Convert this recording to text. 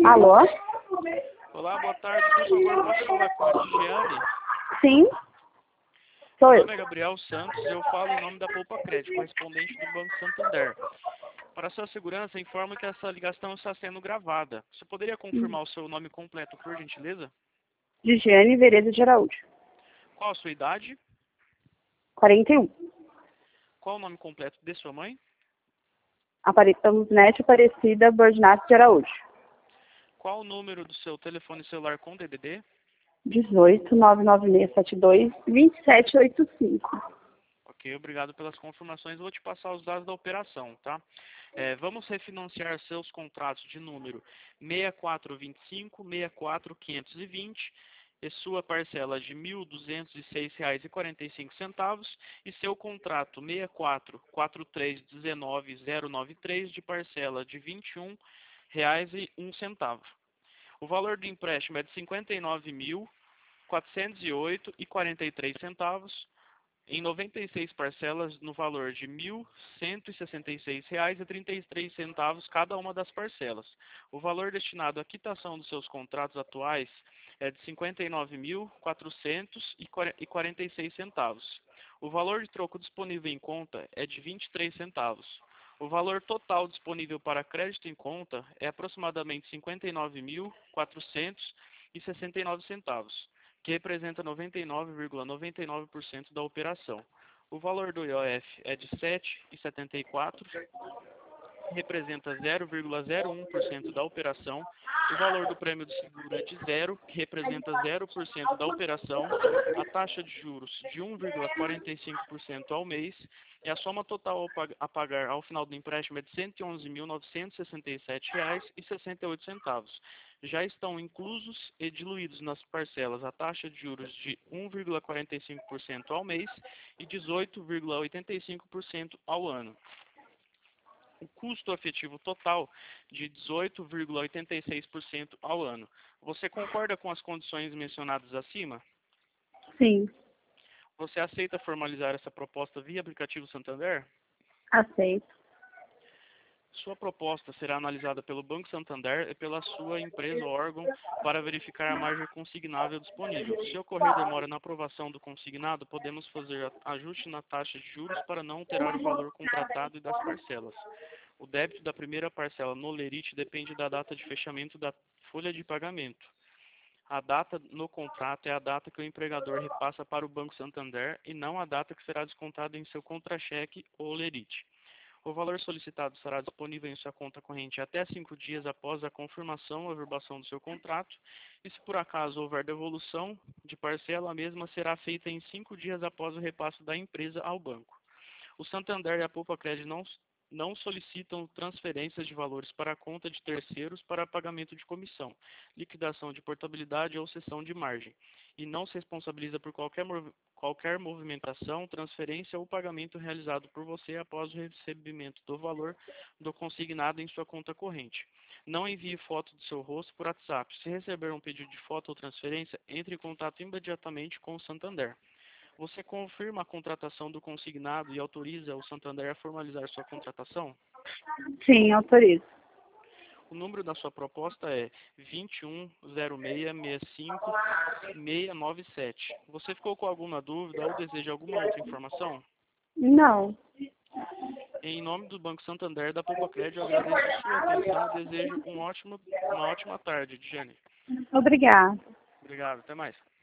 Alô? Olá, boa tarde. Por favor, posso falar com a Digiane? Sim, sou Meu eu. nome é Gabriel Santos e eu falo em nome da Poupa Crédito, correspondente do Banco Santander. Para sua segurança, informo que essa ligação está sendo gravada. Você poderia confirmar o seu nome completo, por gentileza? Gigiane Vereda de Araújo. Qual a sua idade? 41. Qual o nome completo de sua mãe? Neto Aparecida Bordinato de Araújo. Qual o número do seu telefone celular com DDD? 18 99672 2785. Ok, obrigado pelas confirmações. Vou te passar os dados da operação, tá? Vamos refinanciar seus contratos de número 6425, 64520 e sua parcela de R$ 1.206,45 e seu contrato 644319-093 de parcela de R$ 21,01. O valor do empréstimo é de R$ 59.408,43 em 96 parcelas no valor de R$ 1.166,33 cada uma das parcelas. O valor destinado à quitação dos seus contratos atuais é de R$ 59.446,46. O valor de troco disponível em conta é de 23 centavos. O valor total disponível para crédito em conta é aproximadamente R$ 59.469,69, que representa 99,99% da operação. O valor do IOF é de 7,74, representa 0,01% da operação. O valor do prêmio do seguro é de 0, que representa 0% da operação. A taxa de juros de 1,45% ao mês. E a soma total a pagar ao final do empréstimo é de R$ 111.967,68. Já estão inclusos e diluídos nas parcelas a taxa de juros de 1,45% ao mês e 18,85% ao ano. O custo efetivo total de 18,86% ao ano. Você concorda com as condições mencionadas acima? Sim, Você aceita formalizar essa proposta via aplicativo Santander? aceito. Sua proposta será analisada pelo Banco Santander e pela sua empresa ou órgão para verificar a margem consignável disponível. Se ocorrer demora na aprovação do consignado, podemos fazer ajuste na taxa de juros para não alterar o valor contratado e das parcelas. O débito da primeira parcela no lerite depende da data de fechamento da folha de pagamento. A data no contrato é a data que o empregador repassa para o Banco Santander e não a data que será descontada em seu contra-cheque ou lerite. O valor solicitado será disponível em sua conta corrente até 5 dias após a confirmação ou averbação do seu contrato, e se por acaso houver devolução de parcela, a mesma será feita em 5 dias após o repasse da empresa ao banco. O Santander e a Poupa Crédito não solicitam transferências de valores para a conta de terceiros para pagamento de comissão, liquidação de portabilidade ou cessão de margem, e não se responsabiliza por qualquer movimentação, transferência ou pagamento realizado por você após o recebimento do valor do consignado em sua conta corrente. Não envie foto do seu rosto por WhatsApp. Se receber um pedido de foto ou transferência, entre em contato imediatamente com o Santander. Você confirma a contratação do consignado e autoriza o Santander a formalizar sua contratação? Sim, autorizo. O número da sua proposta é 210665-697. Você ficou com alguma dúvida ou deseja alguma outra informação? Não. Em nome do Banco Santander da Poupa Crédito, eu agradeço sua atenção e desejo uma ótima tarde, Jenny. Obrigada. Obrigado, até mais.